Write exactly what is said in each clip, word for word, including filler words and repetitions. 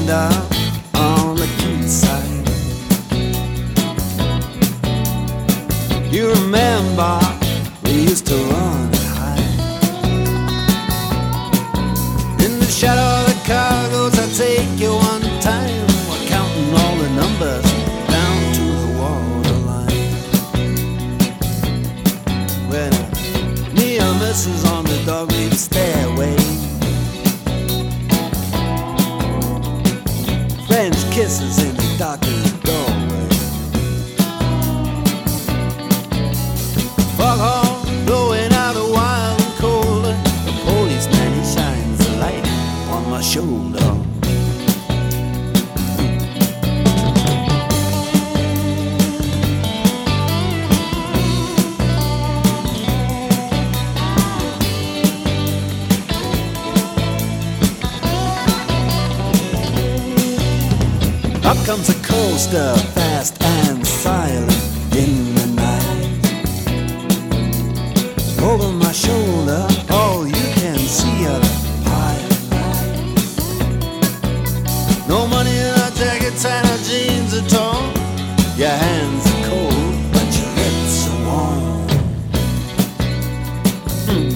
wind up on the quayside. You remember we used to run and hide in the shadow of the cargoes. I take you one time. We're counting all the numbers down to the waterline. When I near misses on the dog-leaf stairway, French kisses in the darkened doorway. Foghorn blowing out a wild and cold. The policeman, he shines the light on my shoulder. Up comes a coaster, fast and silent in the night. Over my shoulder, all you can see are the pilot lights. No money in our jackets and our jeans are torn. Your hands are cold, but your lips are warm. Hmm.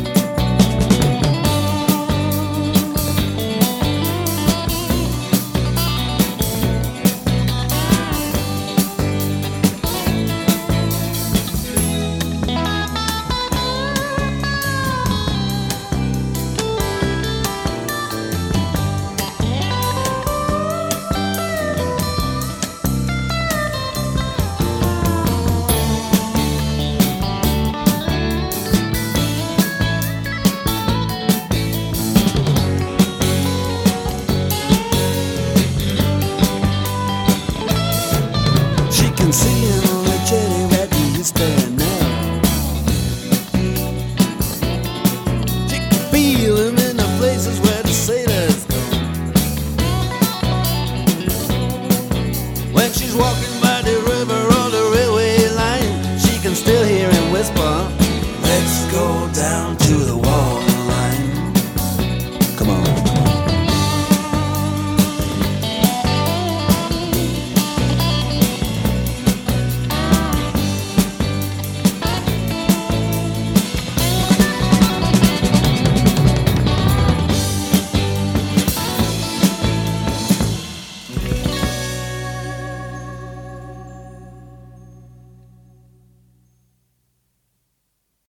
Seeing on the jetty where you used to know. She can feel him in the places where the sailors go. When she's walking